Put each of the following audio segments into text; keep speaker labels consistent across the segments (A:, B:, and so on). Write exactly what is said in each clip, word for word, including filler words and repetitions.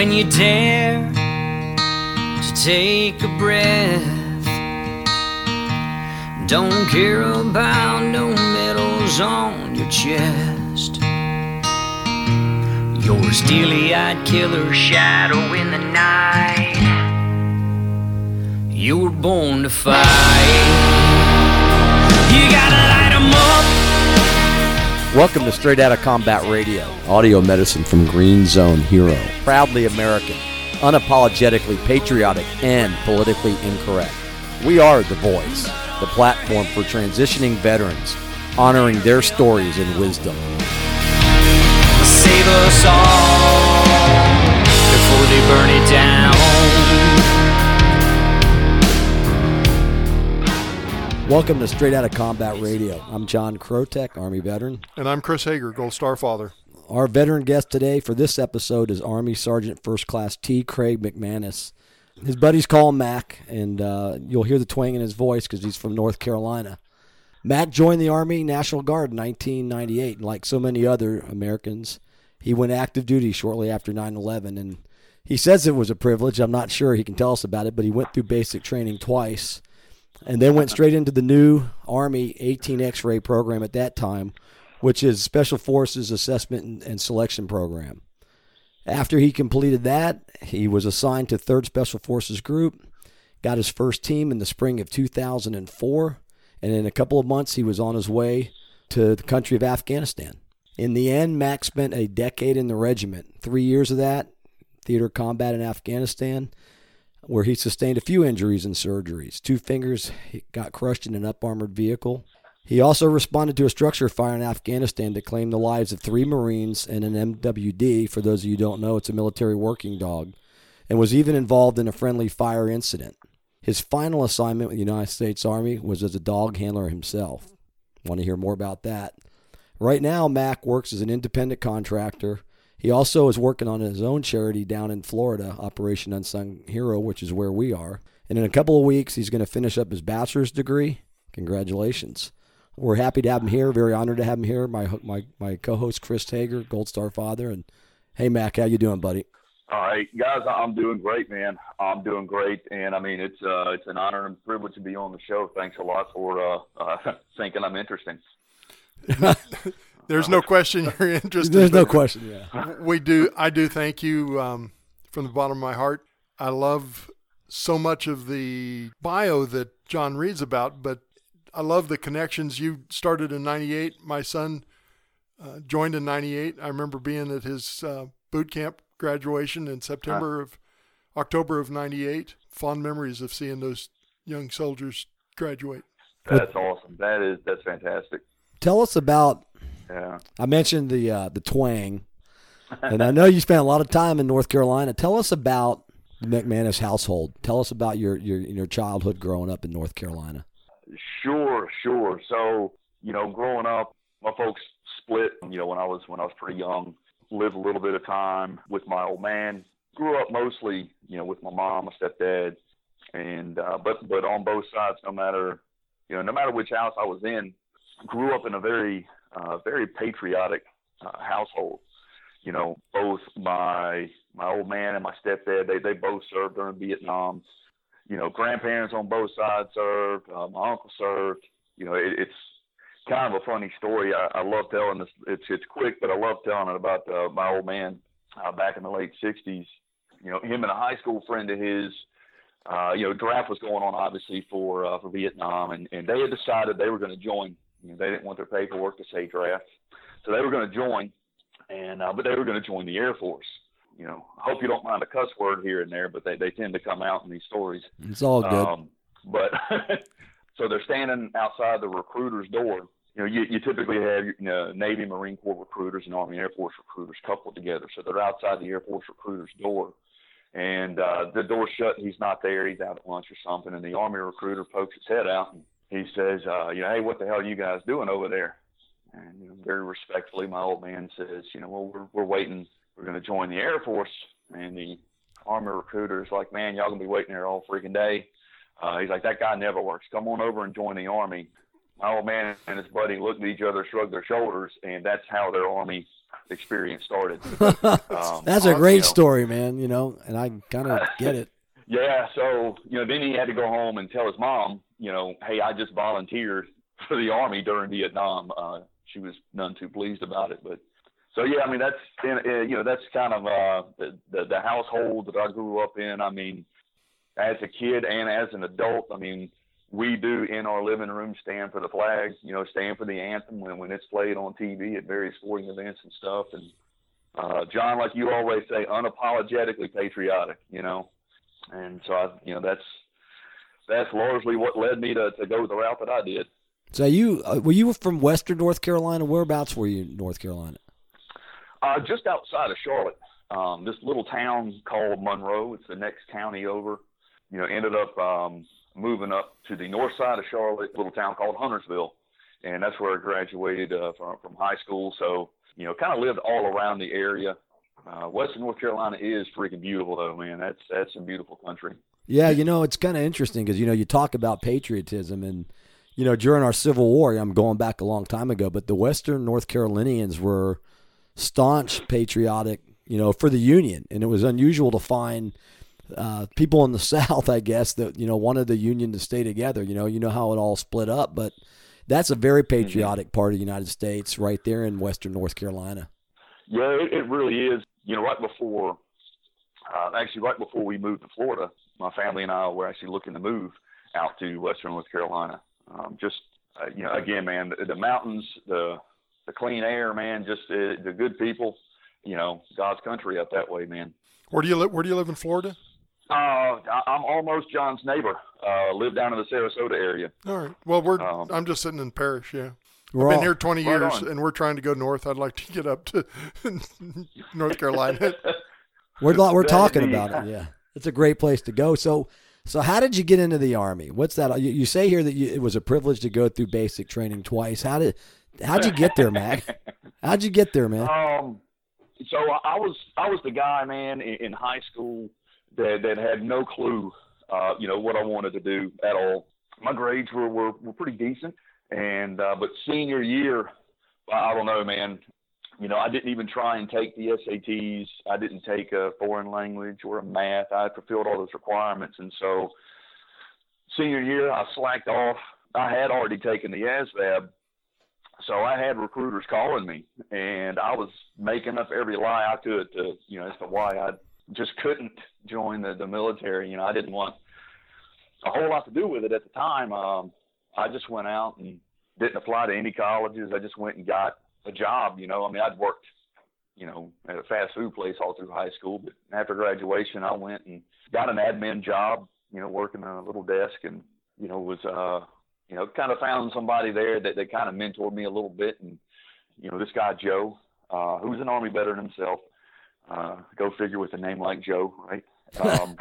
A: when you dare to take a breath. Don't care about no medals on your chest. You're a steely-eyed killer shadow in the night. You were born to fight. You gotta light 'em up.
B: Welcome to Straight Outta Combat Radio.
C: Audio medicine from Green Zone Hero.
B: Proudly American, unapologetically patriotic, and politically incorrect. We are The Voice, the platform for transitioning veterans, honoring their stories and wisdom.
A: Save us all before they burn it down.
B: Welcome to Straight Outta Combat Radio. I'm John Krotek, Army veteran.
D: And I'm Chris Hager, Gold Star father.
B: Our veteran guest today for this episode is Army Sergeant First Class T. Craig McManus. His buddies call him Mac, and uh, you'll hear the twang in his voice because he's from North Carolina. Mac joined the Army National Guard in nineteen ninety-eight, and like so many other Americans, he went active duty shortly after nine eleven, and he says it was a privilege. I'm not sure he can tell us about it, but he went through basic training twice, and then went straight into the new Army eighteen X-ray program at that time, which is Special Forces Assessment and, and Selection Program. After he completed that, he was assigned to third Special Forces Group, got his first team in the spring of two thousand four, and in a couple of months he was on his way to the country of Afghanistan. In the end, Mac spent a decade in the regiment, three years of that, theater combat in Afghanistan, where he sustained a few injuries and surgeries. Two fingers he got crushed in an up-armored vehicle. He also responded to a structure fire in Afghanistan that claimed the lives of three Marines and an M W D. For those of you who don't know, it's a military working dog, and was even involved in a friendly fire incident. His final assignment with the United States Army was as a dog handler himself. Want to hear more about that? Right now, Mac works as an independent contractor. He also is working on his own charity down in Florida, Operation Unsung Hero, which is where we are. And in a couple of weeks, he's going to finish up his bachelor's degree. Congratulations. We're happy to have him here. Very honored to have him here. My my my co-host Chris Hager, Gold Star father, and hey Mac, how you doing, buddy?
E: All right, guys, I'm doing great, man. I'm doing great, and I mean it's uh, it's an honor and privilege to be on the show. Thanks a lot for uh, uh, thinking I'm interesting.
D: There's no question you're interested.
B: There's no question. Yeah,
D: we do. I do thank you um, from the bottom of my heart. I love so much of the bio that John reads about, but I love the connections. You started in ninety-eight. My son uh, joined in ninety-eight. I remember being at his uh, boot camp graduation in September of, October of ninety-eight. Fond memories of seeing those young soldiers graduate.
E: That's awesome. That is, that's fantastic.
B: Tell us about,
E: yeah.
B: I mentioned the uh, the twang, and I know you spent a lot of time in North Carolina. Tell us about the McManus household. Tell us about your, your, your childhood growing up in North Carolina.
E: Sure, sure. So, you know, growing up, my folks split, you know, when I was when I was pretty young, lived a little bit of time with my old man. Grew up mostly, you know, with my mom, my stepdad, and uh, but but on both sides, no matter, you know, no matter which house I was in, grew up in a very uh, very patriotic uh, household. You know, both my my old man and my stepdad, they they both served during Vietnam. You know, grandparents on both sides served. Uh, my uncle served. You know, it, it's kind of a funny story. I, I love telling this. It's it's quick, but I love telling it about uh, my old man uh, back in the late sixties. You know, him and a high school friend of his. Uh, you know, draft was going on obviously for uh, for Vietnam, and, and they had decided they were going to join. You know, they didn't want their paperwork to say draft, so they were going to join, and uh, but they were going to join the Air Force. You know, I hope you don't mind a cuss word here and there, but they, they tend to come out in these stories.
B: It's all good.
E: Um, but so they're standing outside the recruiter's door. You know, you, you typically have you know, Navy, Marine Corps recruiters and Army Air Force recruiters coupled together. So they're outside the Air Force recruiter's door, and uh, the door's shut. And he's not there. He's out at lunch or something. And the Army recruiter pokes his head out and he says, uh, "You know, hey, what the hell are you guys doing over there?" And you know, very respectfully, my old man says, "You know, well, we're we're waiting." We're going to join the Air Force. And the Army recruiter is like, "Man, y'all going to be waiting there all freaking day." Uh, he's like, "That guy never works. Come on over and join the Army." my old man and his buddy looked at each other, shrugged their shoulders, and that's how their Army experience started. um,
B: That's a great
E: you know,
B: story, man. You know, and I kind of get it.
E: Yeah, so, you know, then he had to go home and tell his mom, you know, hey, I just volunteered for the Army during Vietnam. Uh, she was none too pleased about it. But so, yeah, I mean, that's, you know, that's kind of uh, the, the, the household that I grew up in. I mean, as a kid and as an adult, I mean, we do in our living room stand for the flag, you know, stand for the anthem when, when it's played on T V at various sporting events and stuff. And, uh, John, like you always say, unapologetically patriotic, you know. And so, I, you know, that's that's largely what led me to, to go the route that I did.
B: So you uh, were you from Western North Carolina? Whereabouts were you in North Carolina?
E: Uh, just outside of Charlotte, um, this little town called Monroe. It's the next county over. You know, ended up um, moving up to the north side of Charlotte, a little town called Huntersville, and that's where I graduated uh, from from high school. So, you know, kind of lived all around the area. Uh, Western North Carolina is freaking beautiful, though, man. That's that's some beautiful country.
B: Yeah, you know, it's kind of interesting because, you know, you talk about patriotism and, you know, during our Civil War, I'm going back a long time ago, but the Western North Carolinians were staunch patriotic, you know, for the Union. And it was unusual to find uh, people in the South, I guess, that, you know, wanted the Union to stay together. You know, you know how it all split up, but that's a very patriotic mm-hmm. part of the United States right there in Western North Carolina.
E: Yeah, it, it really is. You know, right before, uh, actually right before we moved to Florida, my family and I were actually looking to move out to Western North Carolina. Um, just, uh, you know, again, man, the, the mountains, the the clean air, man, just uh, the good people, you know, God's country up that way, man.
D: Where do you live? Where do you live in Florida?
E: Uh, I, I'm almost John's neighbor. Uh, live down in the Sarasota area.
D: All right. Well, we're um, I'm just sitting in Parrish, yeah. We've been here twenty years, right and we're trying to go north. I'd like to get up to North Carolina.
B: We're we're talking about it. Yeah, it's a great place to go. So, so how did you get into the Army? What's that? You, you say here that you, it was a privilege to go through basic training twice. How did how'd you get there, Mac? How'd you get there, man?
E: Um, so I was I was the guy, man, in, in high school that that had no clue, uh, you know, what I wanted to do at all. My grades were were, were pretty decent. And, uh, but senior year, I don't know, man, you know, I didn't even try and take the S A Ts. I didn't take a foreign language or a math. I fulfilled all those requirements. And so senior year, I slacked off. I had already taken the A S V A B. So I had recruiters calling me, and I was making up every lie I could to, you know, as to why I just couldn't join the, the military. You know, I didn't want a whole lot to do with it at the time. Um, I just went out and didn't apply to any colleges. I just went and got a job, you know. I mean, I'd worked, you know, at a fast food place all through high school. But after graduation, I went and got an admin job, you know, working on a little desk and, you know, was, uh, you know, kind of found somebody there that, that kind of mentored me a little bit. And, you know, this guy, Joe, uh, who's an Army veteran himself, uh, go figure with a name like Joe, right? Um,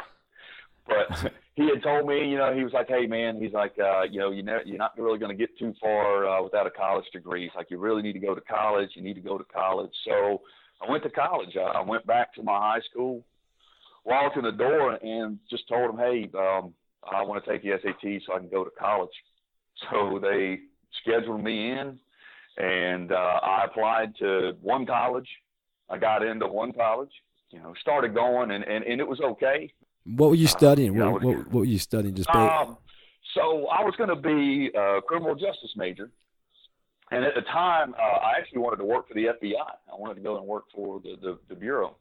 E: but he had told me, you know, he was like, hey, man, he's like, uh, you know, you ne- you're not really going to get too far uh, without a college degree. He's like, you really need to go to college. You need to go to college. So I went to college. I, I went back to my high school, walked in the door, and just told him, hey, um, I want to take the S A T so I can go to college. So they scheduled me in, and uh, I applied to one college. I got into one college, you know, started going, and, and, and it was okay.
B: What were you studying?
E: Uh, you
B: what,
E: know,
B: what, what were you studying? Just
E: um, so I was going to be a criminal justice major, and at the time, uh, I actually wanted to work for the F B I. I wanted to go and work for the, the, the bureau.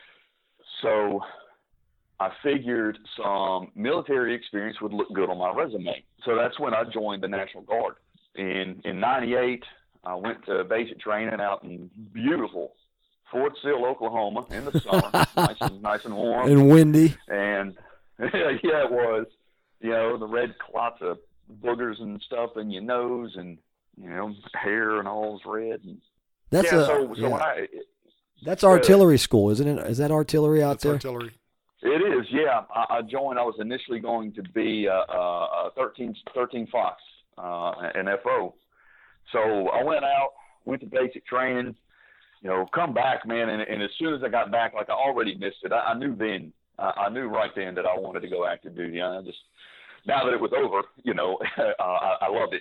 E: So I figured some military experience would look good on my resume. So that's when I joined the National Guard. In in ninety-eight, I went to basic training out in beautiful Fort Sill, Oklahoma, in the summer, nice and nice and warm
B: and windy.
E: And yeah, it was. You know, the red clots of boogers and stuff in your nose, and you know, hair and all's red. And,
B: that's
E: yeah,
B: a,
E: so, so
B: yeah.
E: I,
B: that's artillery uh, school, isn't it? Is that artillery out
D: that's
B: there?
D: Artillery.
E: It is, yeah. I, I joined. I was initially going to be a, a, a thirteen, thirteen Fox, uh, an F O. So I went out, went to basic training. You know, come back, man, and, and as soon as I got back, like I already missed it. I, I knew then, I, I knew right then that I wanted to go active duty. I just, now that it was over, you know, uh, I, I loved it.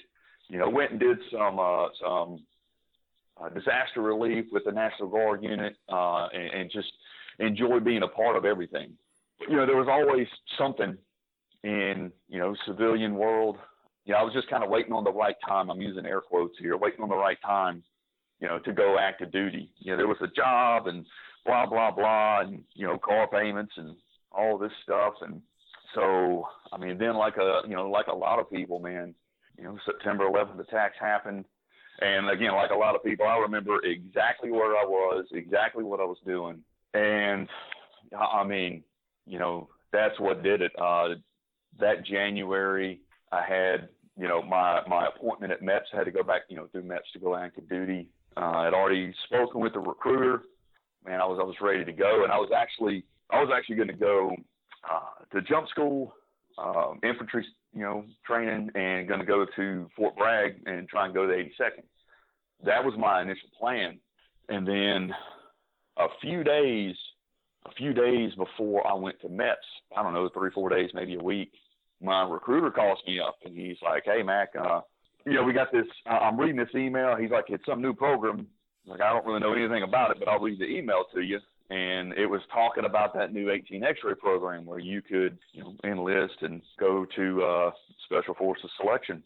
E: you know, went and did some uh, some uh, disaster relief with the National Guard unit, uh, and, and just enjoyed being a part of everything. You know, there was always something in, you know, civilian world. You know, I was just kind of waiting on the right time. I'm using air quotes here, waiting on the right time, you know, to go active duty. You know, there was a job and blah, blah, blah, and, you know, car payments and all this stuff. And so, I mean, then like a, you know, like a lot of people, man, you know, September eleventh attacks happened. And again, like a lot of people, I remember exactly where I was, exactly what I was doing. And I mean, you know, that's what did it. Uh, that January, I had, you know, my, my appointment at MEPS. I had to go back, you know, through MEPS to go active duty. Uh, I'd already spoken with the recruiter. Man, I was, I was ready to go. And I was actually, I was actually going to go uh, to jump school, um, infantry, you know, training, and going to go to Fort Bragg and try and go to the eighty-second. That was my initial plan. And then a few days, a few days before I went to MEPS, I don't know, three, four days, maybe a week, my recruiter calls me up and he's like, "Hey, Mac, uh, you know, we got this, uh, I'm reading this email." He's like, "It's some new program." Like, "I don't really know anything about it, but I'll read the email to you." And it was talking about that new eighteen X-ray program where you could, you know, enlist and go to uh, Special Forces selection.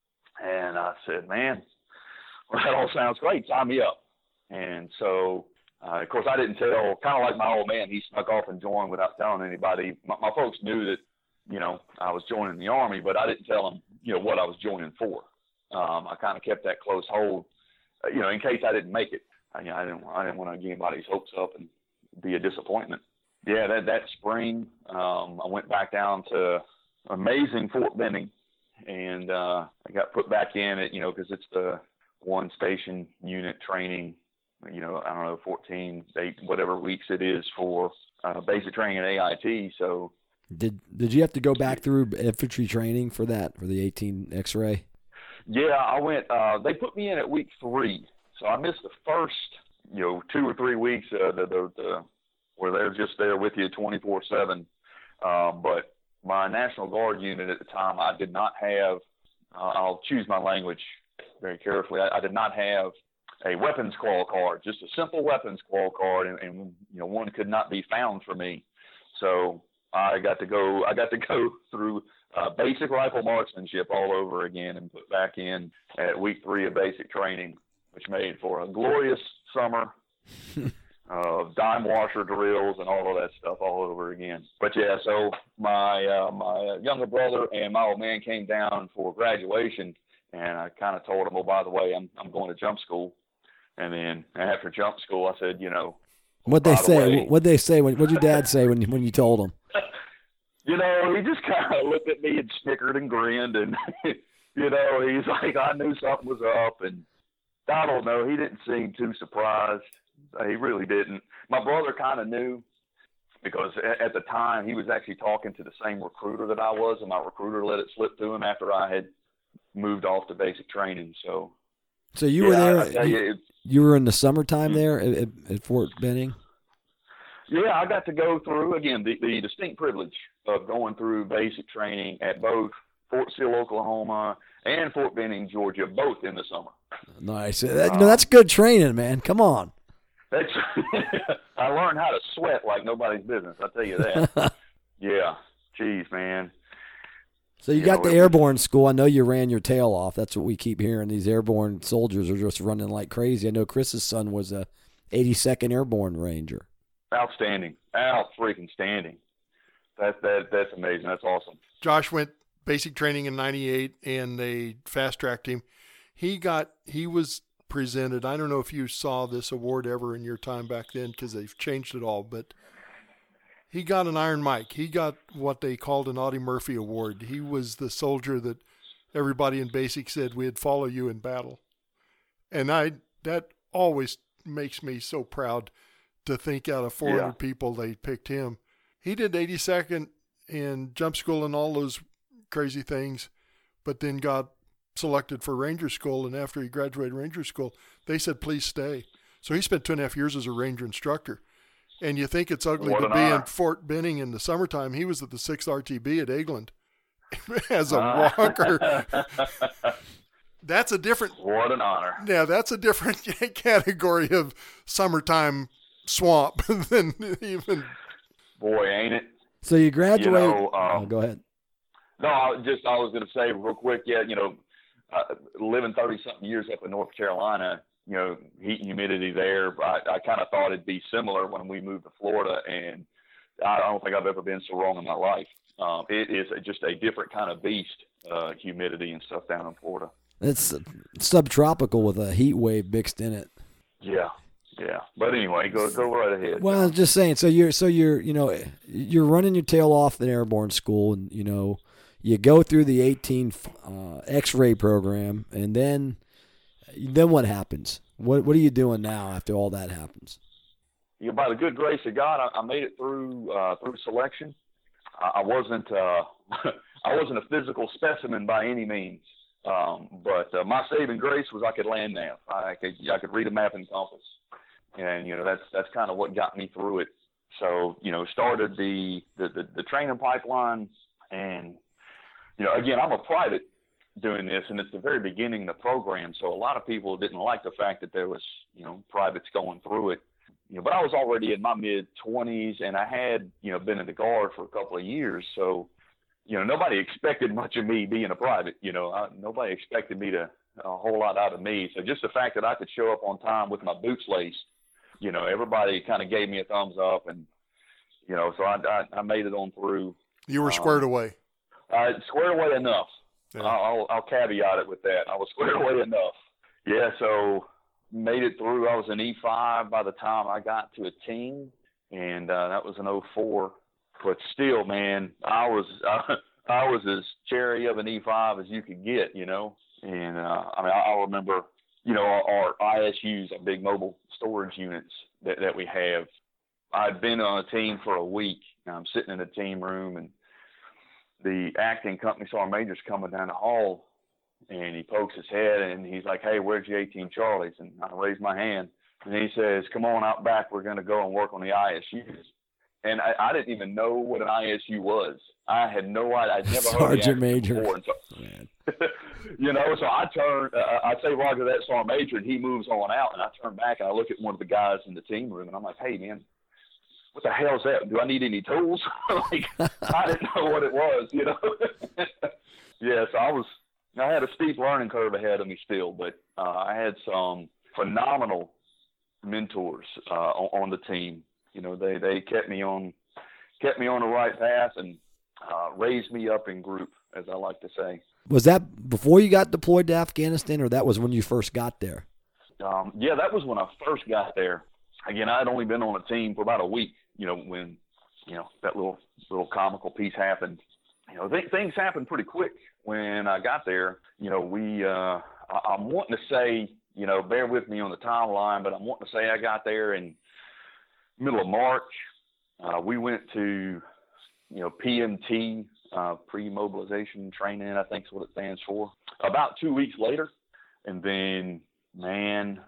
E: And I said, "Man, well, that all sounds great. Sign me up." And so, uh, of course, I didn't tell, kind of like my old man, he snuck off and joined without telling anybody. My, my folks knew that, you know, I was joining the Army, but I didn't tell them, you know, what I was joining for. Um, I kind of kept that close hold, uh, you know, in case I didn't make it. I, you know, I didn't, I didn't want to get anybody's hopes up and be a disappointment. Yeah, that, that spring, um, I went back down to amazing Fort Benning, and uh, I got put back in it, you know, because it's the one station unit training, you know, I don't know, fourteen, eight, whatever weeks it is for uh, basic training at A I T. So
B: did did you have to go back through infantry training for that, for the eighteen X-ray?
E: Yeah, I went, uh, they put me in at week three. So I missed the first, you know, two or three weeks uh, the, the, the, where they're just there with you twenty-four seven. Um, but my National Guard unit at the time, I did not have, uh, I'll choose my language very carefully, I, I did not have a weapons call card, just a simple weapons call card, and, and you know, one could not be found for me. So I got to go, I got to go through uh, basic rifle marksmanship all over again and put back in at week three of basic training, which made for a glorious summer of dime washer drills and all of that stuff all over again. But yeah, so my uh, my younger brother and my old man came down for graduation, and I kind of told them, "Oh, by the way, I'm I'm going to jump school." And then after jump school, I said, you know,
B: what'd they
E: the
B: say?
E: way,
B: What'd they say? What'd your dad say when when you told him?
E: You know, he just kind of looked at me and snickered and grinned, and you know, he's like, I knew something was up, and I don't know, he didn't seem too surprised. He really didn't. My brother kind of knew, because at the time he was actually talking to the same recruiter that I was, and my recruiter let it slip to him after I had moved off to basic training. So,
B: so you
E: yeah,
B: were there.
E: I, I
B: you,
E: you,
B: you were in the summertime there at, at, at Fort Benning.
E: Yeah, I got to go through again the, the distinct privilege of going through basic training at both Fort Sill, Oklahoma, and Fort Benning, Georgia, both in the summer.
B: Nice. That, you know, that's good training, man. Come on.
E: That's I learned how to sweat like nobody's business. I tell you that. Yeah, jeez, man.
B: So you, you got
E: know,
B: the airborne school. I know you ran your tail off. That's what we keep hearing. These airborne soldiers are just running like crazy. I know Chris's son was a eighty-second Airborne Ranger.
E: Outstanding, out freaking standing. That that that's amazing. That's awesome.
D: Josh went basic training in ninety-eight, and they fast tracked him. He got he was presented. I don't know if you saw this award ever in your time back then, because they've changed it all, but he got an Iron Mike. He got what they called an Audie Murphy Award. He was the soldier that everybody in basic said, we'd follow you in battle. And I that always makes me so proud to think out of four hundred yeah. people, they picked him. He did eighty-second in jump school and all those crazy things, but then got selected for Ranger School, and after he graduated Ranger School, they said, please stay. So he spent two and a half years as a Ranger instructor. And you think it's ugly what to be honor. in Fort Benning in the summertime. He was at the sixth R T B at Eglin as a uh. walker. That's a different.
E: What an honor.
D: Yeah, that's a different category of summertime swamp than even.
E: Boy, ain't it?
B: So you graduate.
E: You know, um,
B: oh, go ahead.
E: No, I was just I was going to say real quick. Yeah, you know, uh, living thirty something years up in North Carolina, you know, heat and humidity there. I, I kind of thought it'd be similar when we moved to Florida, and I don't think I've ever been so wrong in my life. Um, it is just a different kind of beast, uh, humidity and stuff down in Florida.
B: It's subtropical with a heat wave mixed in it.
E: Yeah, yeah. But anyway, go go right ahead.
B: Well, I was just saying. So you're so you're you know you're running your tail off in airborne school, and you know you go through the eighteen uh, X-ray program, and then then what happens? What what are you doing now after all that happens?
E: You know, by the good grace of God, I, I made it through uh, through selection. I, I wasn't uh, I wasn't a physical specimen by any means. Um, but uh, my saving grace was I could land nav. I could I could read a map and compass, and you know that's that's kind of what got me through it. So you know started the the, the the training pipeline, and you know again I'm a private doing this, and it's the very beginning of the program. So a lot of people didn't like the fact that there was you know privates going through it. You know, but I was already in my mid twenties, and I had you know been in the Guard for a couple of years, so. You know, nobody expected much of me being a private. You know, I, nobody expected me to a whole lot out of me. So just the fact that I could show up on time with my boots laced, you know, everybody kind of gave me a thumbs up, and you know, so I I, I made it on through.
D: You were squared um, away.
E: Uh, squared away enough.
D: Yeah.
E: I'll, I'll caveat it with that. I was squared away enough. Yeah. So made it through. I was an E five by the time I got to a team, and uh, that was an oh four. But still, man, I was uh, I was as cherry of an E five as you could get, you know. And uh, I mean, I, I remember, you know, our, our I S Us, our big mobile storage units that, that we have. I'd been on a team for a week, and I'm sitting in the team room, and the acting company sergeant major's coming down the hall, and he pokes his head, and he's like, "Hey, where's your eighteen Charlies?" And I raise my hand, and he says, "Come on out back. We're going to go and work on the I S Us." And I, I didn't even know what an I S U was. I had no idea. I'd never
B: Sergeant
E: heard of
B: Major.
E: before. So, you know, so I turned, uh, I say Roger, that Sergeant Major, and he moves on out. And I turn back and I look at one of the guys in the team room, and I'm like, "Hey, man, what the hell's that? Do I need any tools?" Like, I didn't know what it was, you know. Yeah, so I was, I had a steep learning curve ahead of me still, but uh, I had some phenomenal mentors uh, on, on the team. You know, they, they kept me on kept me on the right path and uh, raised me up in group, as I like to say.
B: Was that before you got deployed to Afghanistan, or that was when you first got there?
E: Um, yeah, that was when I first got there. Again, I had only been on a team for about a week, you know, when, you know, that little little comical piece happened. You know, th- things happened pretty quick when I got there. You know, we uh, I- I'm wanting to say, you know, bear with me on the timeline, but I'm wanting to say I got there in middle of March. Uh, we went to, you know, P M T, uh, pre-mobilization training, I think is what it stands for, about two weeks later. And then, man,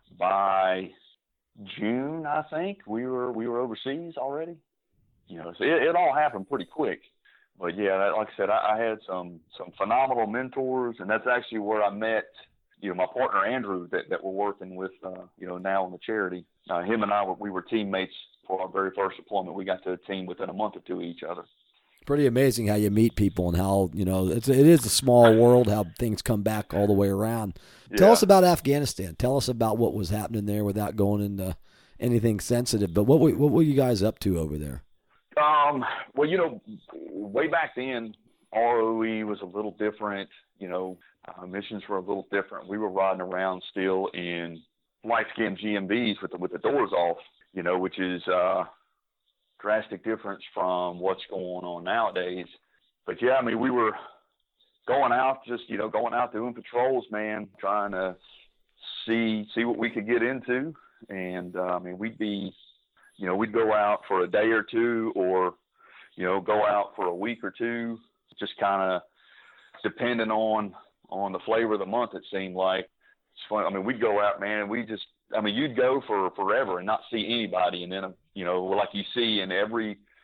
E: by June, I think, we were we were overseas already. You know, so it, it all happened pretty quick. But, yeah, like I said, I, I had some, some phenomenal mentors, and that's actually where I met, you know, my partner Andrew that, that we're working with, uh, you know, now on the charity. Uh, him and I, were, we were teammates for our very first deployment. We got to a team within a month or two of each other.
B: Pretty amazing how you meet people and how, you know, it's, it is a small world, how things come back all the way around. Yeah. Tell us about Afghanistan. Tell us about what was happening there without going into anything sensitive. But what were, what were you guys up to over there?
E: Um, well, you know, way back then, R O E was a little different. You know, uh, missions were a little different. We were riding around still in light skin G M Bs with the, with the doors off, you know, which is uh drastic difference from what's going on nowadays. But yeah, I mean, we were going out, just, you know, going out doing patrols, man, trying to see, see what we could get into. And, uh, I mean, we'd be, you know, we'd go out for a day or two, or, you know, go out for a week or two, just kind of depending on, on the flavor of the month, it seemed like. It's fun. I mean, we'd go out, man, and we just, I mean, you'd go for forever and not see anybody. And then, you know, like you see in every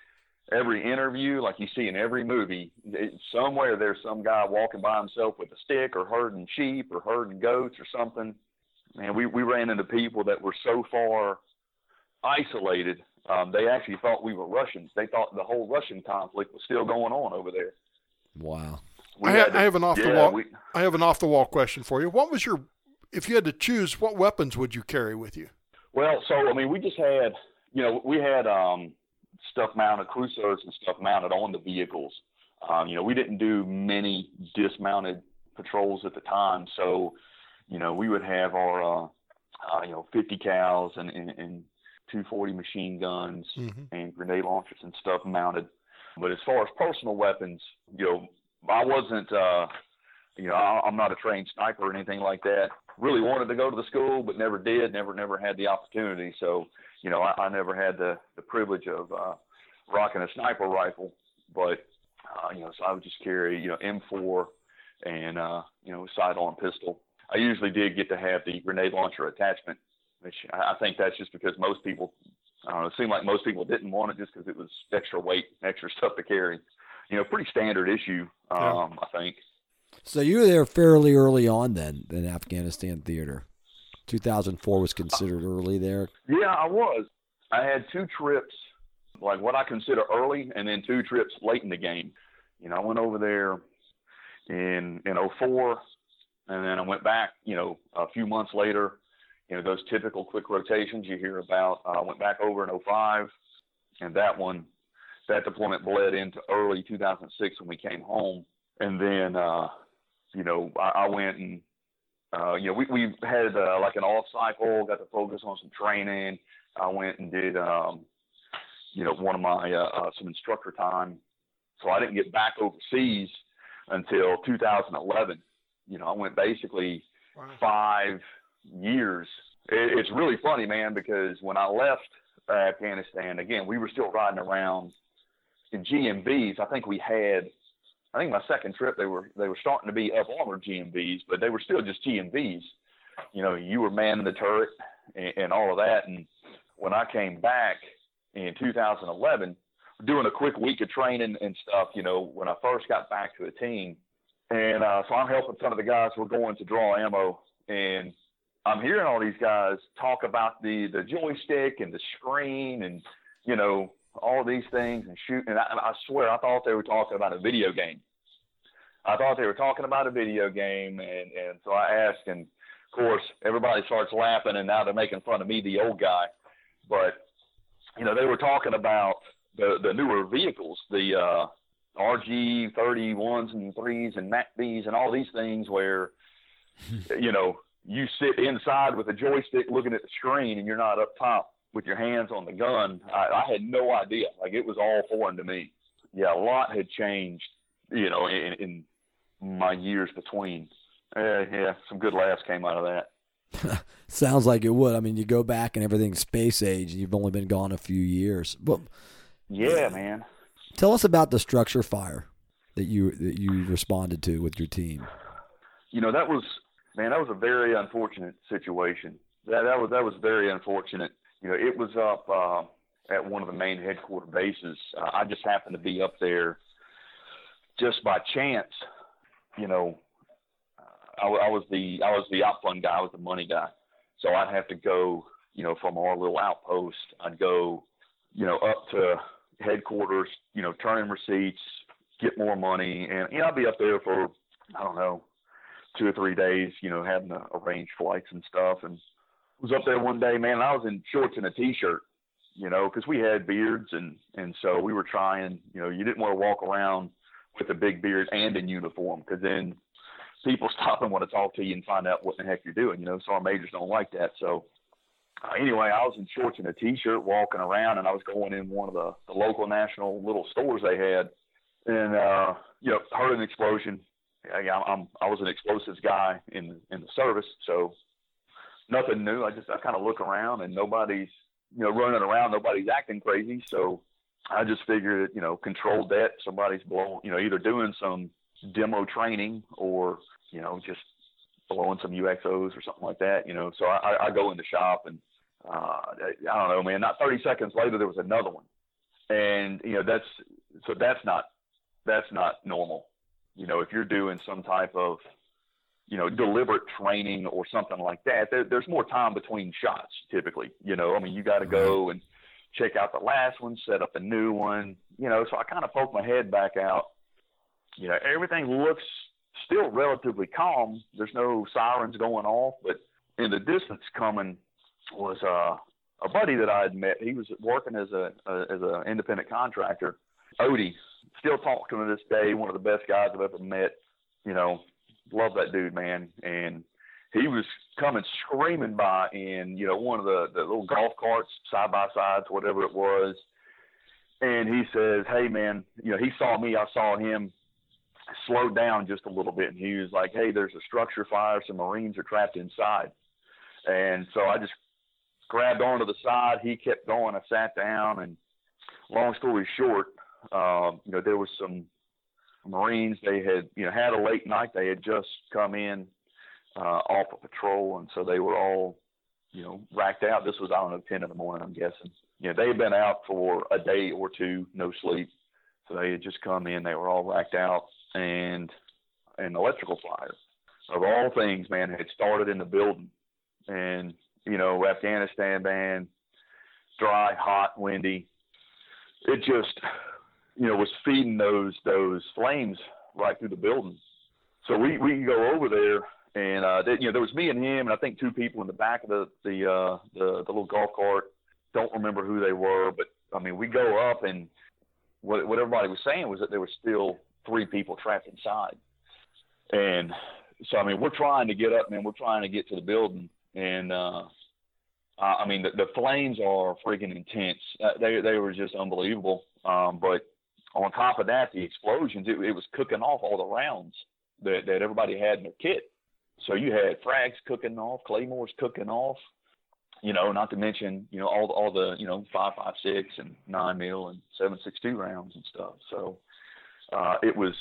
E: every interview, like you see in every movie, it, somewhere there's some guy walking by himself with a stick or herding sheep or herding goats or something. Man, we, we ran into people that were so far isolated, um, they actually thought we were Russians. They thought the whole Russian conflict was still going on over there.
B: Wow.
D: I, ha-
E: to,
D: I have an off the
E: yeah,
D: wall.
E: we,
D: I have an off the wall question for you. What was your, if you had to choose, what weapons would you carry with you?
E: Well, so I mean, we just had, you know, we had um, stuff mounted, cruisers and stuff mounted on the vehicles. Um, you know, we didn't do many dismounted patrols at the time, so you know, we would have our, uh, uh, you know, fifty cals and, and, and two forty machine guns mm-hmm. and grenade launchers and stuff mounted. But as far as personal weapons, you know, I wasn't, uh, you know, I, I'm not a trained sniper or anything like that. Really wanted to go to the school, but never did, never, never had the opportunity. So, you know, I, I never had the, the privilege of uh, rocking a sniper rifle. But, uh, you know, so I would just carry, you know, M four and, uh, you know, sidearm pistol. I usually did get to have the grenade launcher attachment, which I think that's just because most people, I don't know, it seemed like most people didn't want it just because it was extra weight, extra stuff to carry. You know, pretty standard issue, um, yeah. I think.
B: So you were there fairly early on then in Afghanistan theater. two thousand four was considered uh, early there.
E: Yeah, I was. I had two trips, like what I consider early, and then two trips late in the game. You know, I went over there in in oh four. And then I went back, you know, a few months later, you know, those typical quick rotations you hear about. I uh, went back over in oh five, and that one, that deployment bled into early two thousand six when we came home. And then, uh, you know, I, I went and, uh, you know, we, we had uh, like an off cycle, got to focus on some training. I went and did, um, you know, one of my, uh, uh, some instructor time. So I didn't get back overseas until two thousand eleven. You know, I went basically wow. five years. It, it's really funny, man, because when I left Afghanistan, again, we were still riding around in G M Vs. I think we had, I think my second trip, they were they were starting to be up armored G M Vs, but they were still just G M Vs. You know, you were manning the turret and, and all of that. And when I came back in two thousand eleven, doing a quick week of training and stuff, you know, when I first got back to the team, And uh, so I'm helping some of the guys who are going to draw ammo, and I'm hearing all these guys talk about the, the joystick and the screen and, you know, all these things and shoot. And I, I swear I thought they were talking about a video game. I thought they were talking about a video game. And, and so I asked, and of course, everybody starts laughing, and now they're making fun of me, the old guy. But, you know, they were talking about the, the newer vehicles, the uh, R G thirty-ones and threes and Mac Bs and all these things where, you know, you sit inside with a joystick looking at the screen and you're not up top with your hands on the gun. I, I had no idea. Like, it was all foreign to me. Yeah, a lot had changed, you know, in, in my years between. Uh, yeah, some good laughs came out of that.
B: Sounds like it would. I mean, you go back and everything's space age, and you've only been gone a few years. Well,
E: yeah, man.
B: Tell us about the structure fire that you that you responded to with your team.
E: You know, that was man, that was a very unfortunate situation. That that was that was very unfortunate. You know, it was up uh, at one of the main headquarter bases. Uh, I just happened to be up there just by chance. You know, I, I was the I was the outfund guy. I was the money guy. So I'd have to go, you know, from our little outpost. I'd go, you know, up to headquarters, you know, turn in receipts, get more money, and you know, I'd be up there for I don't know, two or three days, you know, having to arrange flights and stuff. And was up there one day, man, and I was in shorts and a t-shirt, you know, because we had beards, and and so we were trying, you know, you didn't want to walk around with a big beard and in uniform, because then people stop and want to talk to you and find out what the heck you're doing, you know. So our majors don't like that. So uh, anyway, I was in shorts and a t-shirt walking around, and I was going in one of the, the local national little stores they had, and uh, you know, heard an explosion. I, I'm I was an explosives guy in in the service, so nothing new. I just I kind of look around, and nobody's you know running around, nobody's acting crazy. So I just figured, you know, controlled that. Somebody's blowing, you know, either doing some demo training or you know just blowing some U X Os or something like that. You know, so I, I go in the shop, and uh, I don't know, man. Not thirty seconds later, there was another one, And, you know, that's, so that's not, that's not normal. You know, if you're doing some type of, you know, deliberate training or something like that, there, there's more time between shots typically, you know, I mean, you got to go and check out the last one, set up a new one, you know, so I kind of poked my head back out. You know, everything looks still relatively calm. There's no sirens going off, but in the distance coming was uh, a buddy that I had met. He was working as a, a as an independent contractor. Odie, still talk to him to this day. One of the best guys I've ever met. You know, love that dude, man. And he was coming screaming by in, you know, one of the, the little golf carts, side by sides, whatever it was. And he says, "Hey, man," you know, he saw me, I saw him. Slowed down just a little bit, and he was like, "Hey, there's a structure fire. Some Marines are trapped inside." And so I just grabbed onto the side. He kept going. I sat down, and long story short, um, you know, there was some Marines. They had, you know, had a late night. They had just come in uh, off of patrol, and so they were all, you know, racked out. This was, I don't know, ten in the morning, I'm guessing. You know, they had been out for a day or two, no sleep. So they had just come in. They were all racked out. And an electrical fire, of all things, man, had started in the building. And, you know, Afghanistan, man, dry, hot, windy. It just, you know, was feeding those those flames right through the building. So we, we go over there, and, uh, they, you know, there was me and him, and I think two people in the back of the, the, uh, the, the little golf cart. Don't remember who they were, but, I mean, we go up, and what, what everybody was saying was that there was still three people trapped inside. And so, I mean, we're trying to get up, man. We're trying to get to the building. And, uh, I mean, the, the flames are freaking intense. Uh, they they were just unbelievable. Um, but on top of that, the explosions, it, it was cooking off all the rounds that, that everybody had in their kit. So you had frags cooking off, claymores cooking off, you know, not to mention, you know, all, all the, you know, five five six and nine mil and seven six two rounds and stuff. So, Uh, it was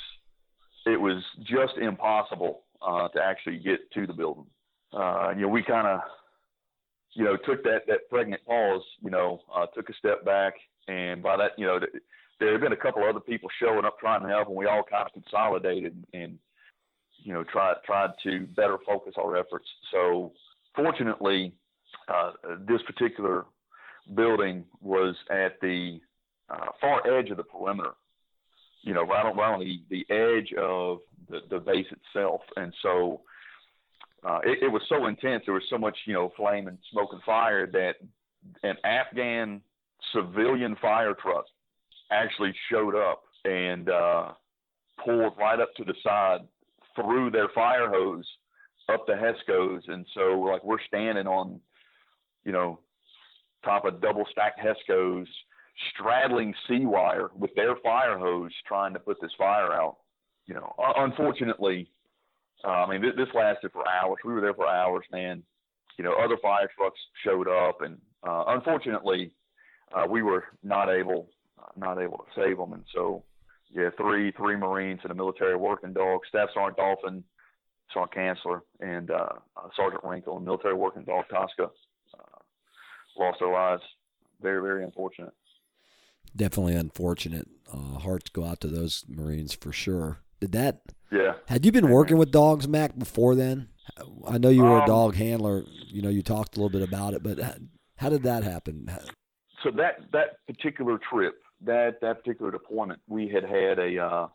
E: it was just impossible uh, to actually get to the building. Uh, you know, we kind of, you know, took that, that pregnant pause, you know, uh, took a step back. And by that, you know, th- there had been a couple other people showing up trying to help, and we all kind of consolidated and, you know, tried, tried to better focus our efforts. So fortunately, uh, this particular building was at the uh, far edge of the perimeter. You know, right on, right on the, the edge of the, the base itself. And so uh, it, it was so intense. There was so much, you know, flame and smoke and fire that an Afghan civilian fire truck actually showed up and uh, pulled right up to the side, threw their fire hose up the HESCOs. And so like we're standing on, you know, top of double stacked HESCOs, straddling sea wire with their fire hose, trying to put this fire out. You know, unfortunately, uh, I mean, th- this lasted for hours. We were there for hours, man. You know, other fire trucks showed up, and uh, unfortunately, uh, we were not able, uh, not able to save them. And so, yeah, three three Marines and a military working dog, Staff Sergeant Dolphin, Sergeant Kanzler, and uh, uh, Sergeant Wrinkle, and military working dog Tosca uh, lost their lives. Very, very unfortunate.
B: Definitely unfortunate. Uh, hearts go out to those Marines for sure. Did that?
E: Yeah.
B: Had you been working with dogs, Mac, before then? I know you were
E: um,
B: a dog handler. You know, you talked a little bit about it, but how did that happen?
E: So that that particular trip, that that particular deployment, we had had a uh,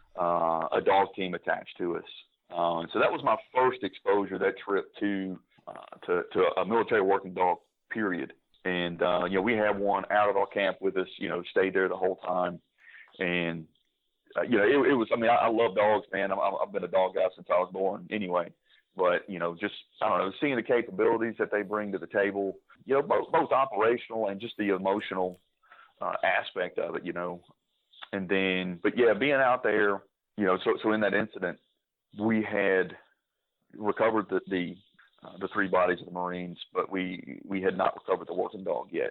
E: uh, a dog team attached to us, uh, and so that was my first exposure. That trip to uh, to to a military working dog. Period. And, uh, you know, we had one out of our camp with us, you know, stayed there the whole time. And, uh, you know, it, it was, I mean, I, I love dogs, man. I'm, I've been a dog guy since I was born anyway. But, you know, just, I don't know, seeing the capabilities that they bring to the table, you know, both, both operational and just the emotional uh, aspect of it, you know. And then, but yeah, being out there, you know, so, so in that incident, we had recovered the, the, Uh, the three bodies of the Marines, but we, we had not recovered the working dog yet.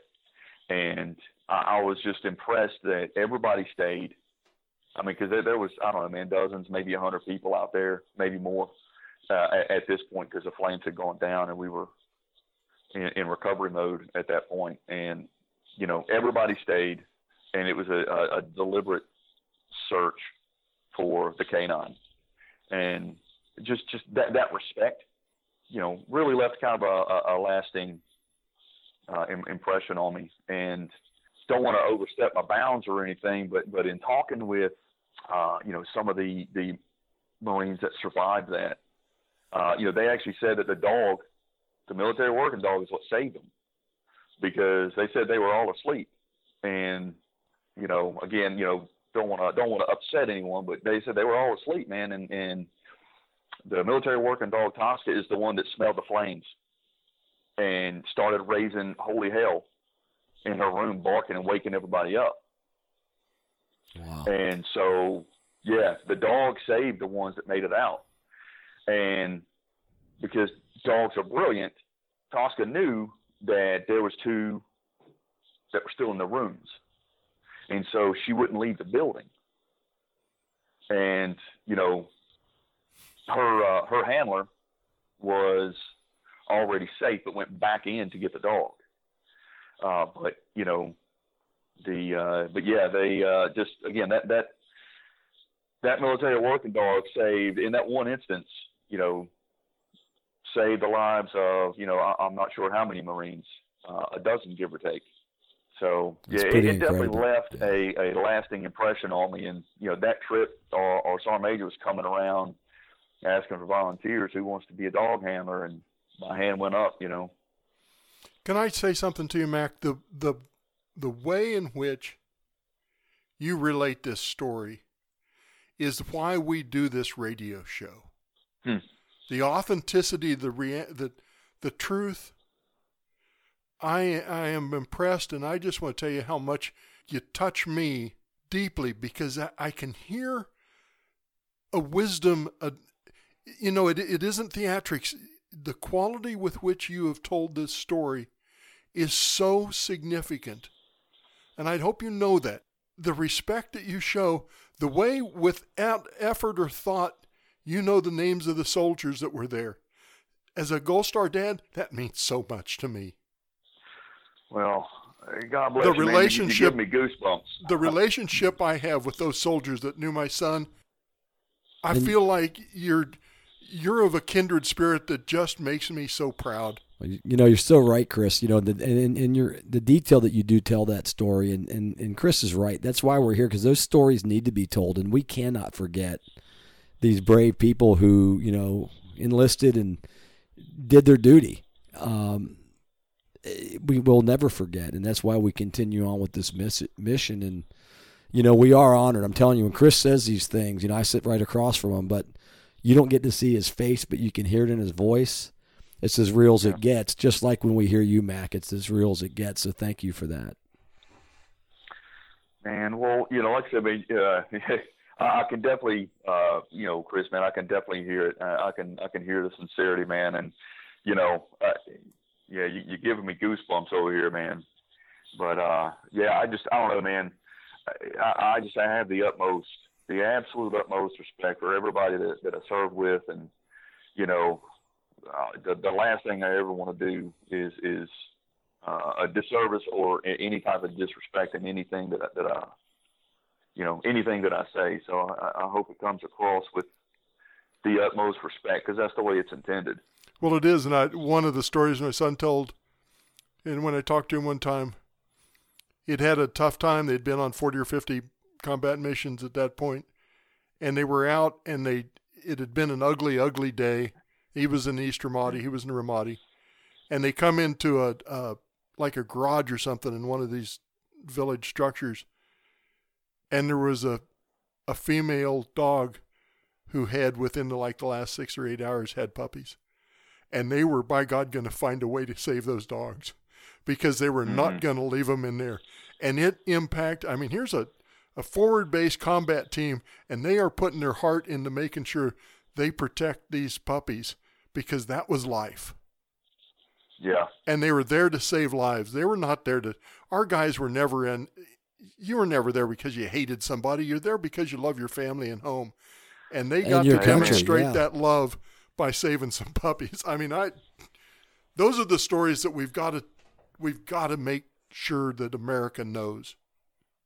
E: And I, I was just impressed that everybody stayed. I mean, because there, there was, I don't know, man, dozens, maybe a hundred people out there, maybe more uh, at, at this point, because the flames had gone down and we were in, in recovery mode at that point. And, you know, everybody stayed. and it was a, a, a deliberate search for the canine, and just just that that respect, you know, really left kind of a, a, a lasting uh, impression on me. And don't want to overstep my bounds or anything, but but in talking with uh, you know, some of the the Marines that survived that, uh, you know, they actually said that the dog, the military working dog, is what saved them, because they said they were all asleep. And you know, again, you know, don't want to don't want to upset anyone, but they said they were all asleep, man. And and the military working dog Tosca is the one that smelled the flames and started raising holy hell in her room, barking and waking everybody up.
B: Wow.
E: And so, yeah, the dog saved the ones that made it out. And because dogs are brilliant, Tosca knew that there was two that were still in the rooms. And so she wouldn't leave the building. And, you know, her uh, her handler was already safe, but went back in to get the dog. Uh, but, you know, the, uh, but yeah, they, uh, just, again, that, that, that military working dog saved, in that one instance, you know, saved the lives of, you know, I, I'm not sure how many Marines, uh, a dozen, give or take. So
B: That's
E: yeah, it, it definitely left
B: yeah.
E: a, a lasting impression on me. And, you know, that trip, our, our Sergeant Major was coming around asking for volunteers, who wants to be a dog handler, and my hand went up, you know.
D: Can I say something to you, Mac? The the the way in which you relate this story is why we do this radio show.
E: Hmm.
D: The authenticity, the rea- the the truth. I I am impressed, and I just want to tell you how much you touch me deeply, because I, I can hear a wisdom. A, you know, it it isn't theatrics. The quality with which you have told this story is so significant. And I'd hope you know that. The respect that you show, the way without effort or thought, you know the names of the soldiers that were there. As a Gold Star dad, that means so much to me.
E: Well, God bless
D: the
E: you,
D: relationship,
E: man. You, you give me goosebumps.
D: The relationship I have with those soldiers that knew my son, I
B: and,
D: feel like you're you're of a kindred spirit that just makes me so proud.
B: You know, you're so right, Chris. You know, the, and, and you're, the detail that you do tell that story, and, and, and Chris is right. That's why we're here, because those stories need to be told, and we cannot forget these brave people who, you know, enlisted and did their duty. Um, we will never forget, and that's why we continue on with this miss, mission. And, you know, we are honored. I'm telling you, when Chris says these things, you know, I sit right across from him, but you don't get to see his face, but you can hear it in his voice. It's as real as it gets, just like when we hear you, Mac. It's as real as it gets, so thank you for that.
E: Man, well, you know, like I said, I mean, uh, I can definitely, uh, you know, Chris, man, I can definitely hear it. I can I can hear the sincerity, man. And, you know, uh, yeah, you, you're giving me goosebumps over here, man. But, uh, yeah, I just, I don't know, man. I, I just, I have the utmost, the absolute utmost respect for everybody that, that I served with. And, you know, Uh, the, the last thing I ever want to do is is uh, a disservice or any type of disrespect in anything that that I, you know, anything that I say. So I, I hope it comes across with the utmost respect, because that's the way it's intended.
D: Well, it is, and I, one of the stories my son told, and when I talked to him one time, he'd had a tough time. They'd been on forty or fifty combat missions at that point, and they were out, and they it had been an ugly, ugly day. He was in East Ramadi. He was in Ramadi. And they come into a, a like a garage or something in one of these village structures. And there was a a female dog who had, within the, like the last six or eight hours, had puppies. And they were, by God, going to find a way to save those dogs, because they were mm-hmm. not going to leave them in there. And it impact, I mean, here's a, a forward-based combat team, and they are putting their heart into making sure they protect these puppies, because that was life.
E: Yeah.
D: And they were there to save lives. They were not there to, our guys were never in, you were never there because you hated somebody. You're there because you love your family and home. And they got
B: and
D: to
B: country,
D: demonstrate
B: yeah.
D: that love by saving some puppies. I mean, I, those are the stories that we've got to, we've got to make sure that America knows.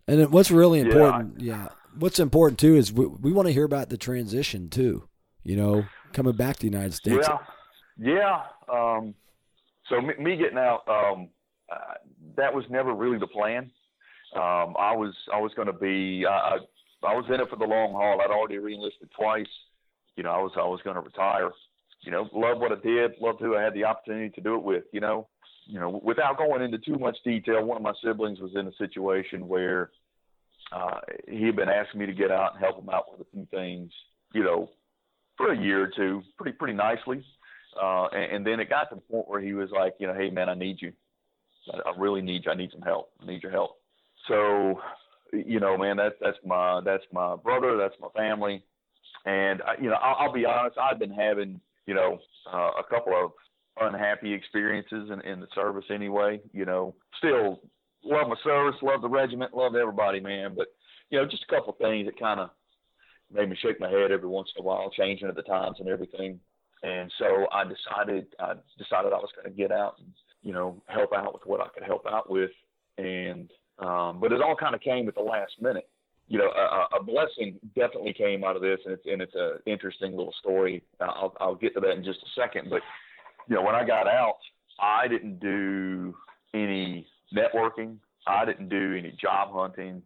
B: And then what's really
E: Yeah,
B: important, yeah, what's important too is we, we want to hear about the transition too. You know, coming back to the United States.
E: Yeah, yeah. Um, so me, me getting out, um, uh, that was never really the plan. Um, I was I was going to be I, I was in it for the long haul. I'd already reenlisted twice. You know, I was I was going to retire. You know, love what I did. Loved who I had the opportunity to do it with. You know, you know, without going into too much detail, one of my siblings was in a situation where uh, he had been asking me to get out and help him out with a few things. You know, for a year or two, pretty pretty nicely. Uh, and, and then it got to the point where he was like, you know, hey man, I need you. I, I really need you. I need some help. I need your help. So, you know, man, that's that's my that's my brother. That's my family. And I, you know, I'll, I'll be honest. I've been having, you know, uh, a couple of unhappy experiences in, in the service anyway. You know, still love my service, love the regiment, love everybody, man. But you know, just a couple of things that kind of made me shake my head every once in a while, changing at the times and everything. And so I decided I decided I was going to get out and, you know, help out with what I could help out with. And um, but it all kind of came at the last minute. You know, a, a blessing definitely came out of this, and it's and it's an interesting little story. I'll I'll get to that in just a second. But you know, when I got out, I didn't do any networking. I didn't do any job hunting.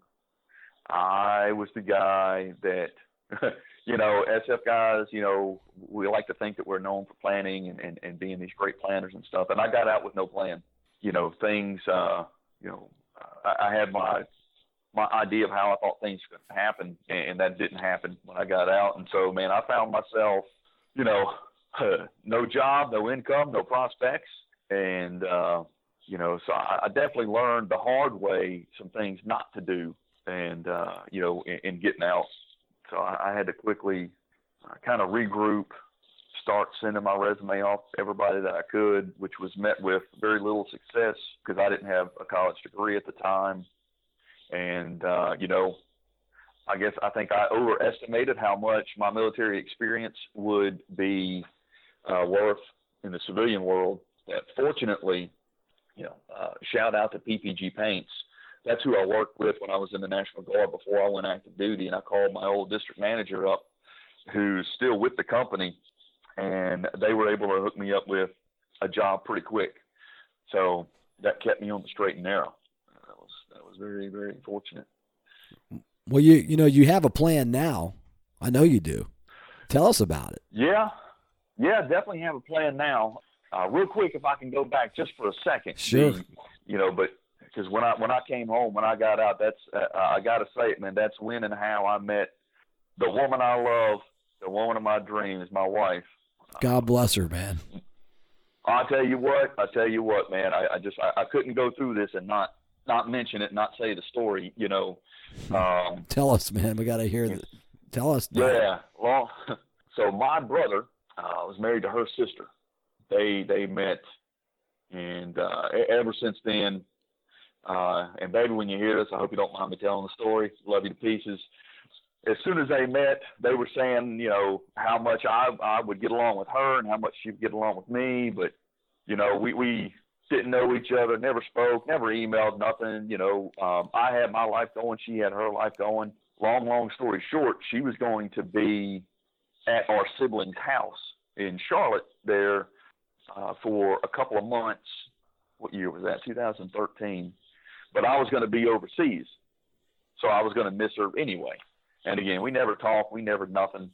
E: I was the guy that, you know, S F guys, you know, we like to think that we're known for planning and, and, and being these great planners and stuff. And I got out with no plan. You know, things, uh, you know, I, I had my my idea of how I thought things could happen, and that didn't happen when I got out. And so, man, I found myself, you know, no job, no income, no prospects. And, uh, you know, so I, I definitely learned the hard way some things not to do. And, uh, you know, in, in getting out. So I, I had to quickly uh, kind of regroup, start sending my resume off to everybody that I could, which was met with very little success because I didn't have a college degree at the time. And, uh, you know, I guess I think I overestimated how much my military experience would be uh, worth in the civilian world. That fortunately, you know, uh, shout out to P P G Paints. That's who I worked with when I was in the National Guard before I went active duty. And I called my old district manager up, who's still with the company, and they were able to hook me up with a job pretty quick. So that kept me on the straight and narrow. That was that was very, very fortunate.
B: Well, you you know, you have a plan now. I know you do. Tell us about it.
E: Yeah, yeah, definitely have a plan now. Uh, real quick, if I can go back just for a second.
B: Sure.
E: The, you know, but because when I when I came home, when I got out, that's uh, I got to say it, man. That's when and how I met the woman I love, the woman of my dreams, my wife.
B: God bless her, man.
E: I tell you what, I tell you what, man. I, I just I, I couldn't go through this and not not mention it, not say the story. You know. Um,
B: Tell us, man. We got to hear that. Tell us.
E: Yeah. Well, so my brother uh, was married to her sister. They they met, and uh, ever since then. Uh, and baby, when you hear this, I hope you don't mind me telling the story. Love you to pieces. As soon as they met, they were saying, you know, how much I I would get along with her and how much she would get along with me. But, you know, we, we didn't know each other, never spoke, never emailed, nothing. You know, um, I had my life going. She had her life going. Long, long story short, she was going to be at our sibling's house in Charlotte there uh, for a couple of months. What year was that? two thousand thirteen. But I was going to be overseas, so I was going to miss her anyway. And again, we never talked, we never nothing.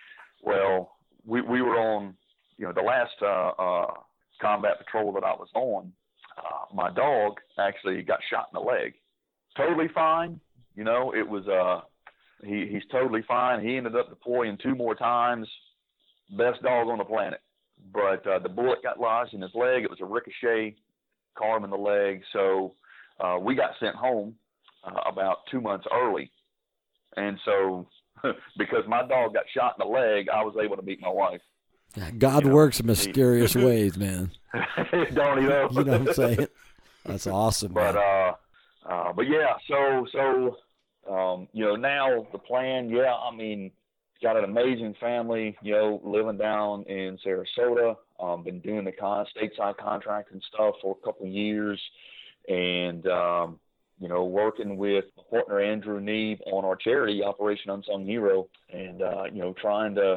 E: Well, we we were on, you know, the last uh, uh, combat patrol that I was on. Uh, my dog actually got shot in the leg. Totally fine, you know. It was uh, he he's totally fine. He ended up deploying two more times. Best dog on the planet. But uh, the bullet got lodged in his leg. It was a ricochet, caught him in the leg. So. Uh, we got sent home uh, about two months early. And so because my dog got shot in the leg, I was able to meet my wife.
B: God
E: you know,
B: works in mysterious ways, man.
E: Don't you know?
B: You know what I'm saying? That's awesome,
E: But,
B: man.
E: uh, uh, but yeah, so, so um, you know, now the plan, yeah, I mean, got an amazing family, you know, living down in Sarasota. Um, been doing the con- stateside contract and stuff for a couple of years. And, um, you know, working with my partner Andrew Neve on our charity, Operation Unsung Hero, and, uh, you know, trying to,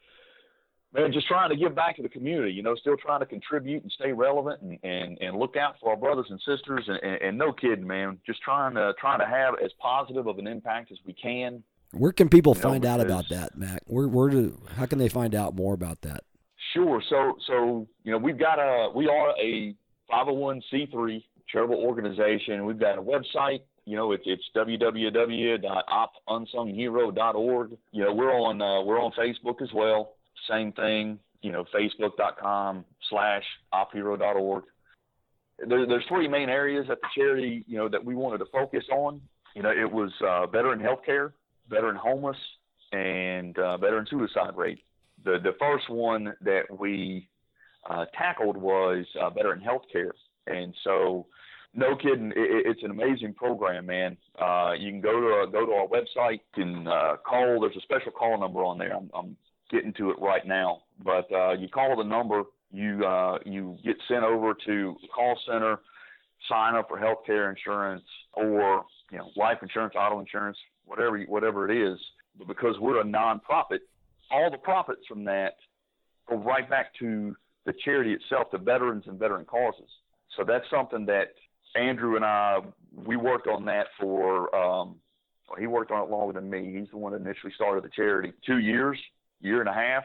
E: man, just trying to give back to the community, you know, still trying to contribute and stay relevant and, and, and look out for our brothers and sisters. And, and, and no kidding, man, just trying to trying to have as positive of an impact as we can.
B: Where can people
E: You know,
B: find out
E: because-
B: about that, Mac? Where, where do, how can they find out more about that?
E: Sure. So, so you know, we've got a, we are a five oh one c three charitable organization. We've got a website. You know, it's it's w w w dot op unsung hero dot org. You know, we're on uh, we're on Facebook as well. Same thing. You know, facebook dot com slash op hero dot org. There, there's three main areas at the charity, you know, that we wanted to focus on. You know, it was uh, veteran healthcare, veteran homeless, and uh, veteran suicide rate. The the first one that we uh, tackled was uh, veteran healthcare, and so no kidding, it, it's an amazing program, man. Uh, you can go to our, go to our website, you can uh, call. There's a special call number on there. I'm, I'm getting to it right now, but uh, you call the number, you uh, you get sent over to the call center, sign up for healthcare insurance or you know life insurance, auto insurance, whatever whatever it is. But because we're a nonprofit, all the profits from that go right back to the charity itself, to veterans and veteran causes. So that's something that Andrew and I, we worked on that for, um, well, he worked on it longer than me. He's the one that initially started the charity. Two years, year and a half.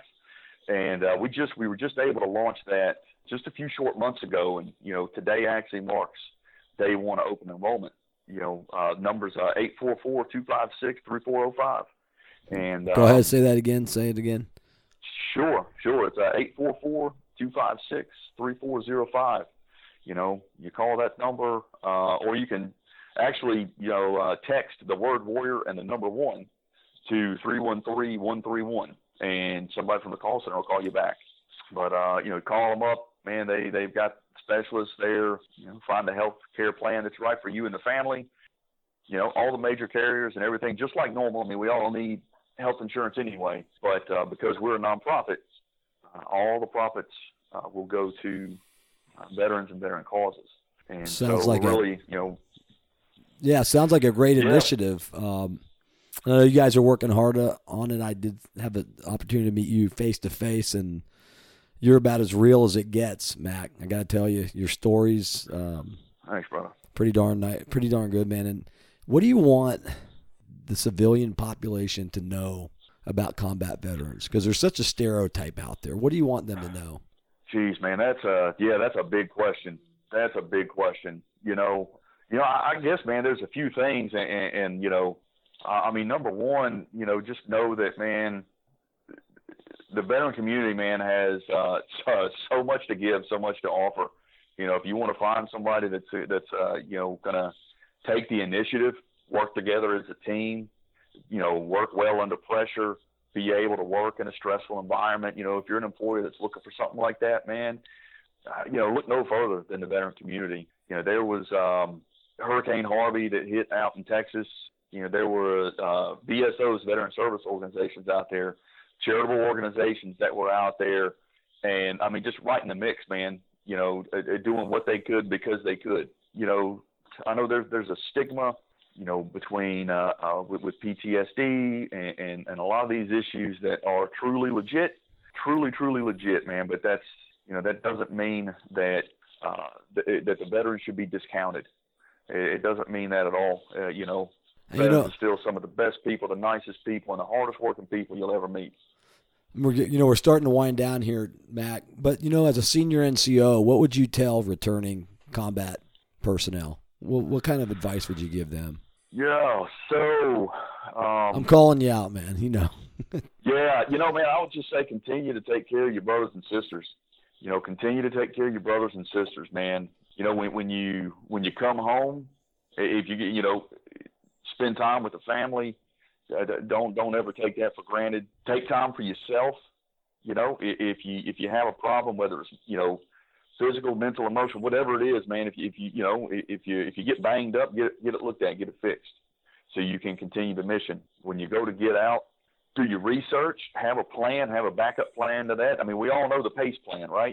E: And uh, we just, we were just able to launch that just a few short months ago. And, you know, today actually marks day one of open enrollment. You know, uh, numbers uh, eight four four, two five six, three four zero five. And
B: Go
E: uh,
B: ahead, say that again. Say it again.
E: Sure, sure. It's uh, eight four four, two five six, three four zero five. You know, you call that number, uh, or you can actually, you know, uh, text the word warrior and the number one to three one three, one three one, and somebody from the call center will call you back. But, uh, you know, call them up, man, they, they've got specialists there, you know, find a health care plan that's right for you and the family. You know, all the major carriers and everything, just like normal. I mean, we all need health insurance anyway, but uh, because we're a nonprofit, uh, all the profits uh, will go to uh, veterans and veteran causes. And
B: Sounds
E: so
B: like
E: we're
B: a-
E: really, you know,
B: Yeah, sounds like a great
E: Yeah.
B: initiative. Um, I know you guys are working hard uh, on it. I did have an opportunity to meet you face to face, and you're about as real as it gets, Mac. I got to tell you, your stories, um,
E: thanks, brother.
B: pretty darn nice, pretty darn good, man. And what do you want the civilian population to know about combat veterans? Because there's such a stereotype out there. What do you want them to know?
E: Jeez, man, that's a yeah, that's a big question. That's a big question. You know, you know, I, I guess, man, there's a few things, and, and, and you know, I mean, number one, you know, just know that, man, the veteran community, man, has uh, so, so much to give, so much to offer. You know, if you want to find somebody that's that's uh, you know gonna take the initiative, work together as a team, you know, work well under pressure, be able to work in a stressful environment. You know, if you're an employer that's looking for something like that, man, uh, you know, look no further than the veteran community. You know, there was um, Hurricane Harvey that hit out in Texas. You know, there were uh, V S Os, veteran service organizations out there, charitable organizations that were out there. And, I mean, just right in the mix, man, you know, uh, doing what they could because they could. You know, I know there's, there's a stigma, you know, between uh, uh, with, with P T S D and, and, and a lot of these issues that are truly legit, truly, truly legit, man. But that's, you know, that doesn't mean that uh, th- that the veterans should be discounted. It, it doesn't mean that at all. Uh, you know,
B: You
E: veterans
B: know-
E: are still some of the best people, the nicest people, and the hardest working people you'll ever meet.
B: We're get- you know we're starting to wind down here, Mac. But you know, as a senior N C O, what would you tell returning combat personnel? What, what kind of advice would you give them?
E: Yeah, so um,
B: I'm calling you out, man. You know.
E: Yeah, you know, man, I would just say continue to take care of your brothers and sisters. You know, continue to take care of your brothers and sisters, man. You know, when when you when you come home, if you you know, spend time with the family. Uh, don't don't ever take that for granted. Take time for yourself. You know, if you if you have a problem, whether it's you know, physical, mental, emotional, whatever it is, man. If you if you you know if you if you get banged up, get it, get it looked at, get it fixed, so you can continue the mission. When you go to get out, do your research, have a plan, have a backup plan to that. I mean, we all know the PACE plan, right?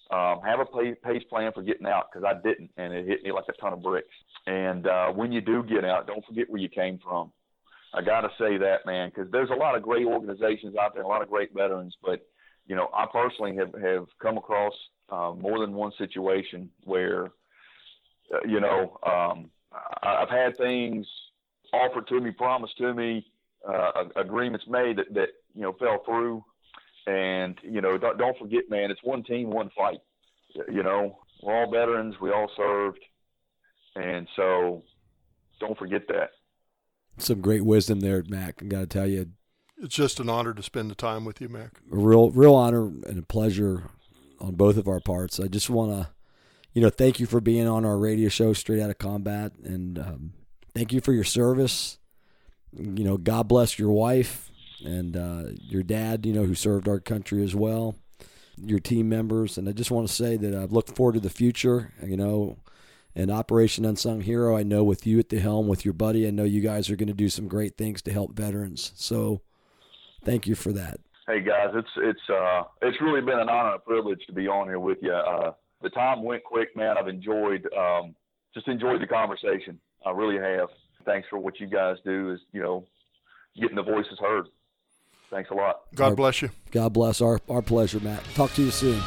E: Um, have a pay, pace plan for getting out, because I didn't, and it hit me like a ton of bricks. And uh, when you do get out, don't forget where you came from. I got to say that, man, because there's a lot of great organizations out there, a lot of great veterans. But, you know, I personally have, have come across uh, more than one situation where, uh, you know, um, I, I've had things offered to me, promised to me, uh, agreements made that, that, you know, fell through. And, you know, don't, don't forget, man, it's one team, one fight. You know, we're all veterans. We all served. And so don't forget that.
B: Some great wisdom there, Mac. I got to tell you.
D: It's just an honor to spend the time with you, Mac.
B: A real, real honor and a pleasure on both of our parts. I just want to, you know, thank you for being on our radio show, Straight Outta Combat. And um, thank you for your service. You know, God bless your wife. And uh, your dad, you know, who served our country as well, your team members. And I just want to say that I look forward to the future, you know, and Operation Unsung Hero, I know with you at the helm, with your buddy, I know you guys are going to do some great things to help veterans. So thank you for that.
E: Hey, guys, it's it's uh, it's really been an honor and a privilege to be on here with you. Uh, the time went quick, man. I've enjoyed, um, just enjoyed the conversation. I really have. Thanks for what you guys do is, you know, getting the voices heard. Thanks a lot.
D: God
B: our,
D: bless you.
B: God bless. Our, our pleasure, Matt. Talk to you soon.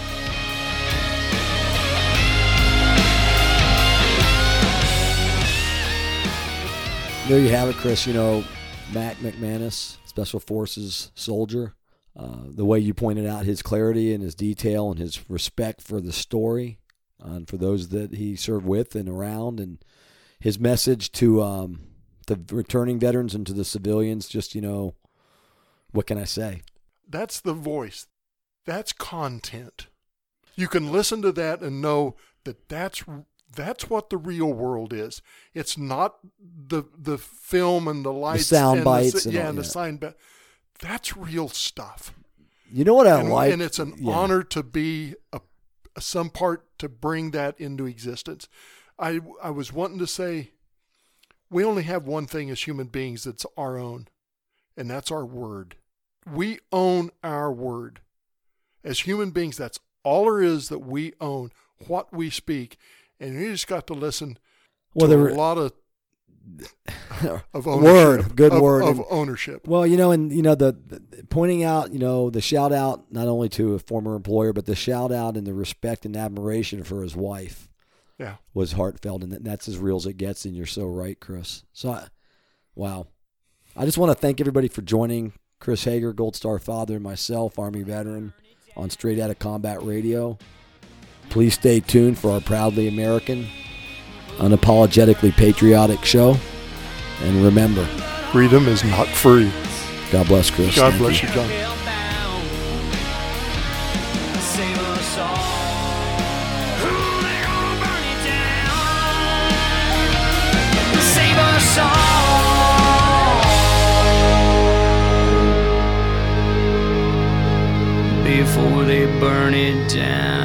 B: There you have it, Chris. You know, Mac McManus, Special Forces soldier. Uh, the way you pointed out his clarity and his detail and his respect for the story uh, and for those that he served with and around, and his message to um, the returning veterans and to the civilians, just, you know, what can I say?
D: That's the voice. That's content. You can listen to that and know that that's that's what the real world is. It's not the the film and the lights,
B: the sound
D: and
B: bites,
D: the,
B: and
D: yeah,
B: all,
D: and the
B: yeah.
D: sign. But that's real stuff.
B: You know what I
D: and,
B: like,
D: and it's an
B: yeah.
D: honor to be a, some part to bring that into existence. I I was wanting to say, we only have one thing as human beings that's our own, and that's our word. We own our word. As human beings, that's all there is that we own, what we speak. And you just got to listen
B: well,
D: to
B: there
D: a lot of, of ownership.
B: Word, good
D: of,
B: word.
D: Of
B: And,
D: ownership.
B: well, you know, and, you know, the, the pointing out, you know, the shout out, not only to a former employer, but the shout out and the respect and admiration for his wife
D: Yeah.
B: was heartfelt. And that's as real as it gets. And you're so right, Chris. So, I, wow. I just want to thank everybody for joining Chris Hager, Gold Star father, and myself, Army veteran, on Straight Outta Combat Radio. Please stay tuned for our proudly American, unapologetically patriotic show. And remember,
D: Freedom is not free.
B: God bless, Chris.
D: God
B: Thank
D: bless
B: you.
D: you, John.
A: Save us all. Ooh, they're gonna burn it down. Save us all before they burn it down.